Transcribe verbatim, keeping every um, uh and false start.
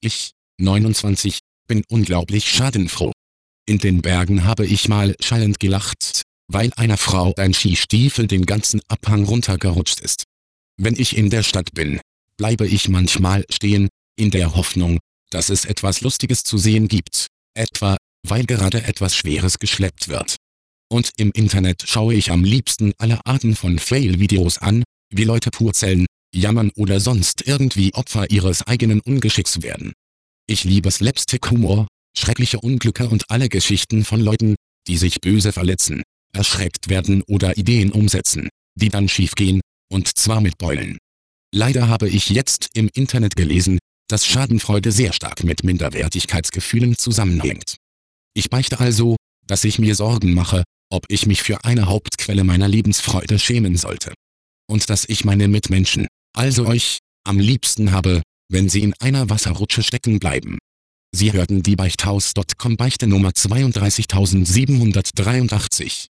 Ich, neunundzwanzig, bin unglaublich schadenfroh. In den Bergen habe ich mal schallend gelacht, weil einer Frau ein Skistiefel den ganzen Abhang runtergerutscht ist. Wenn ich in der Stadt bin, bleibe ich manchmal stehen, in der Hoffnung, dass es etwas Lustiges zu sehen gibt, etwa, weil gerade etwas Schweres geschleppt wird. Und im Internet schaue ich am liebsten alle Arten von Fail-Videos an, wie Leute purzeln, jammern oder sonst irgendwie Opfer ihres eigenen Ungeschicks werden. Ich liebe Slapstick-Humor, schreckliche Unglücke und alle Geschichten von Leuten, die sich böse verletzen, erschreckt werden oder Ideen umsetzen, die dann schiefgehen, und zwar mit Beulen. Leider habe ich jetzt im Internet gelesen, dass Schadenfreude sehr stark mit Minderwertigkeitsgefühlen zusammenhängt. Ich beichte also, dass ich mir Sorgen mache, ob ich mich für eine Hauptquelle meiner Lebensfreude schämen sollte. Und dass ich meine Mitmenschen, also euch, am liebsten habe, wenn sie in einer Wasserrutsche stecken bleiben. Sie hörten die Beichthaus Punkt com Beichte Nummer zweiunddreißigtausendsiebenhundertdreiundachtzig.